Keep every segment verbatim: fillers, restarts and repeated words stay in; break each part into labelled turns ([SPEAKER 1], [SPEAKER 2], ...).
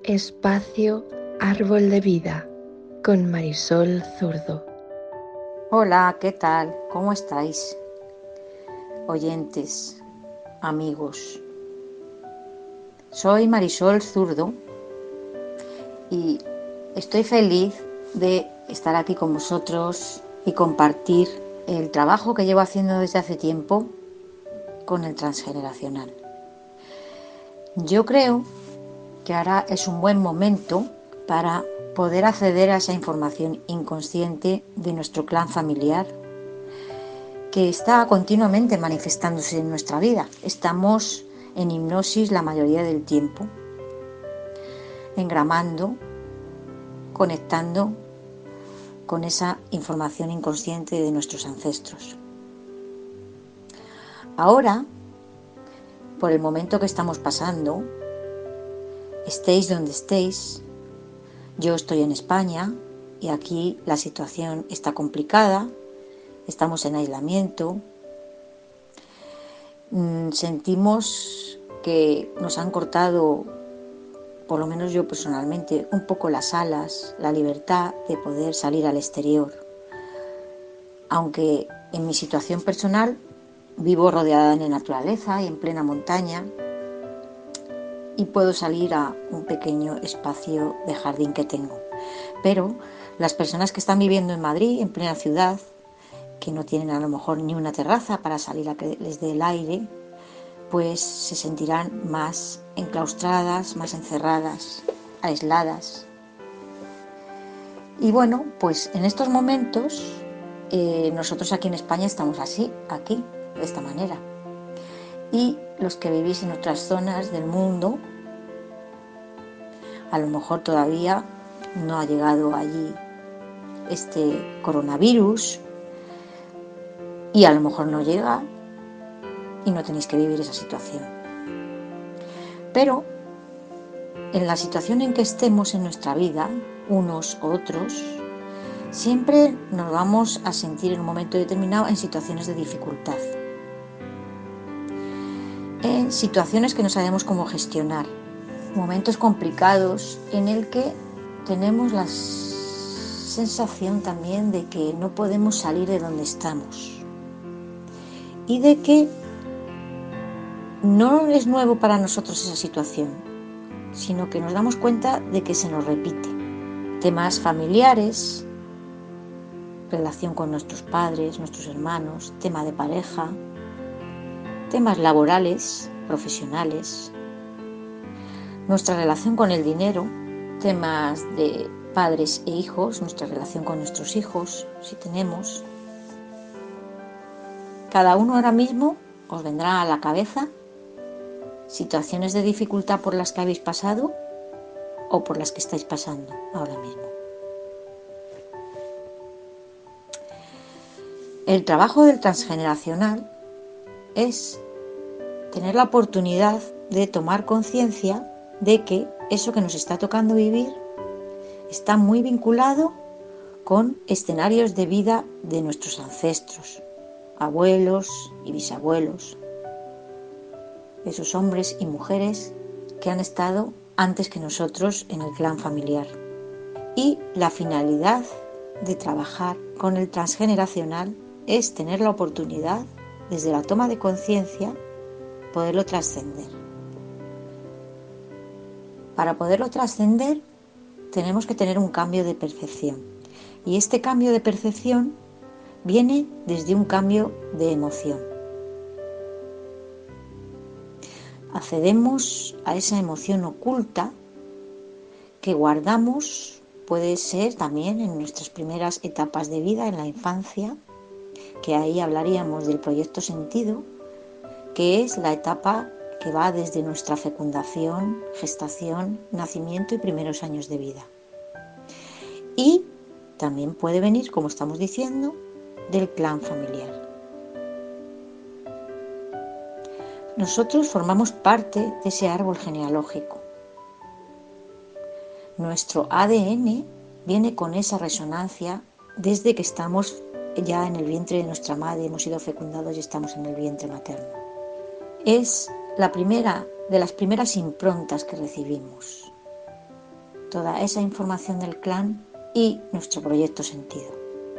[SPEAKER 1] Espacio Árbol de Vida con Marisol Zurdo.
[SPEAKER 2] Hola, ¿qué tal? ¿Cómo estáis? Oyentes, amigos. Soy Marisol Zurdo y estoy feliz de estar aquí con vosotros y compartir el trabajo que llevo haciendo desde hace tiempo con el transgeneracional. Yo creo que ahora es un buen momento para poder acceder a esa información inconsciente de nuestro clan familiar que está continuamente manifestándose en nuestra vida. Estamos en hipnosis la mayoría del tiempo, engramando, conectando con esa información inconsciente de nuestros ancestros. Ahora, por el momento que estamos pasando, estéis donde estéis, yo estoy en España y aquí la situación está complicada, estamos en aislamiento, sentimos que nos han cortado, por lo menos yo personalmente, un poco las alas, la libertad de poder salir al exterior. Aunque en mi situación personal vivo rodeada de naturaleza y en plena montaña y puedo salir a un pequeño espacio de jardín que tengo. Pero las personas que están viviendo en Madrid, en plena ciudad, que no tienen a lo mejor ni una terraza para salir a que les dé el aire, pues se sentirán más enclaustradas, más encerradas, aisladas. Y bueno, pues en estos momentos eh, nosotros aquí en España estamos así, aquí, de esta manera. Y los que vivís en otras zonas del mundo, a lo mejor todavía no ha llegado allí este coronavirus y a lo mejor no llega y no tenéis que vivir esa situación. Pero en la situación en que estemos en nuestra vida, unos u otros, siempre nos vamos a sentir en un momento determinado en situaciones de dificultad, en situaciones que no sabemos cómo gestionar, momentos complicados en el que tenemos la sensación también de que no podemos salir de donde estamos y de que no es nuevo para nosotros esa situación, sino que nos damos cuenta de que se nos repite. Temas familiares, relación con nuestros padres, nuestros hermanos, tema de pareja, temas laborales, profesionales, nuestra relación con el dinero, temas de padres e hijos, nuestra relación con nuestros hijos, si tenemos. Cada uno ahora mismo os vendrá a la cabeza situaciones de dificultad por las que habéis pasado o por las que estáis pasando ahora mismo. El trabajo del transgeneracional es tener la oportunidad de tomar conciencia de que eso que nos está tocando vivir está muy vinculado con escenarios de vida de nuestros ancestros, abuelos y bisabuelos, esos hombres y mujeres que han estado antes que nosotros en el clan familiar. Y la finalidad de trabajar con el transgeneracional es tener la oportunidad, desde la toma de conciencia, poderlo trascender. Para poderlo trascender tenemos que tener un cambio de percepción. Y este cambio de percepción viene desde un cambio de emoción. Accedemos a esa emoción oculta que guardamos, puede ser también en nuestras primeras etapas de vida, en la infancia, que ahí hablaríamos del proyecto sentido, que es la etapa que va desde nuestra fecundación, gestación, nacimiento y primeros años de vida. Y también puede venir, como estamos diciendo, del clan familiar. Nosotros formamos parte de ese árbol genealógico. Nuestro A D N viene con esa resonancia desde que estamos ya en el vientre de nuestra madre, hemos sido fecundados y estamos en el vientre materno. Es la primera de las primeras improntas que recibimos. toda esa información del clan y nuestro proyecto sentido.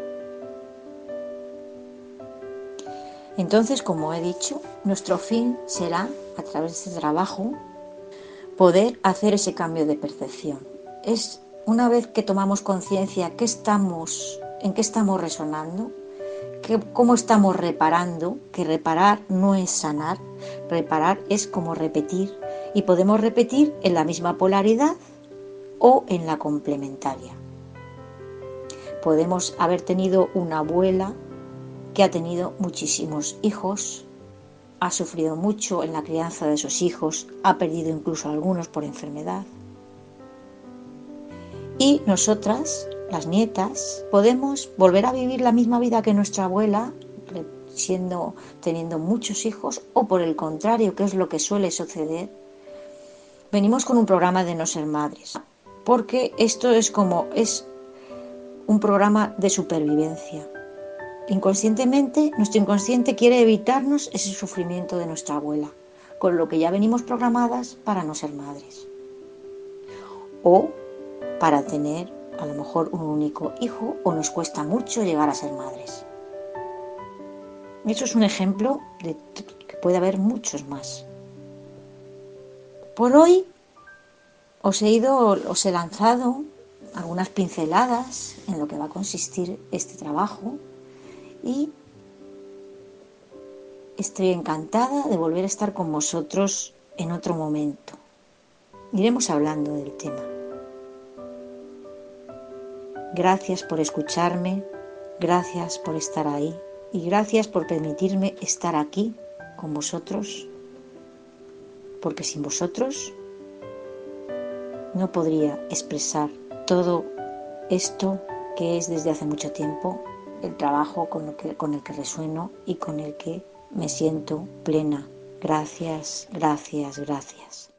[SPEAKER 2] Entonces, como he dicho, nuestro fin será, a través de este trabajo, poder hacer ese cambio de percepción. Es una vez que tomamos conciencia que estamos, en qué estamos resonando, que, cómo estamos reparando, que reparar no es sanar, reparar es como repetir, y podemos repetir en la misma polaridad o en la complementaria. Podemos haber tenido una abuela que ha tenido muchísimos hijos, ha sufrido mucho en la crianza de sus hijos, ha perdido incluso algunos por enfermedad. Y nosotras, las nietas, podemos volver a vivir la misma vida que nuestra abuela, siendo, teniendo muchos hijos, o por el contrario, que es lo que suele suceder, venimos con un programa de no ser madres, porque esto es como, es un programa de supervivencia. Inconscientemente, nuestro inconsciente quiere evitarnos ese sufrimiento de nuestra abuela, con lo que ya venimos programadas para no ser madres. O para tener a lo mejor un único hijo, o nos cuesta mucho llegar a ser madres. Eso es un ejemplo de que puede haber muchos más. Por hoy os he ido, os he lanzado algunas pinceladas en lo que va a consistir este trabajo y estoy encantada de volver a estar con vosotros en otro momento. Iremos hablando del tema. Gracias por escucharme, gracias por estar ahí y gracias por permitirme estar aquí con vosotros, porque sin vosotros no podría expresar todo esto que es desde hace mucho tiempo el trabajo con, lo que, con el que resueno y con el que me siento plena. Gracias, gracias, gracias.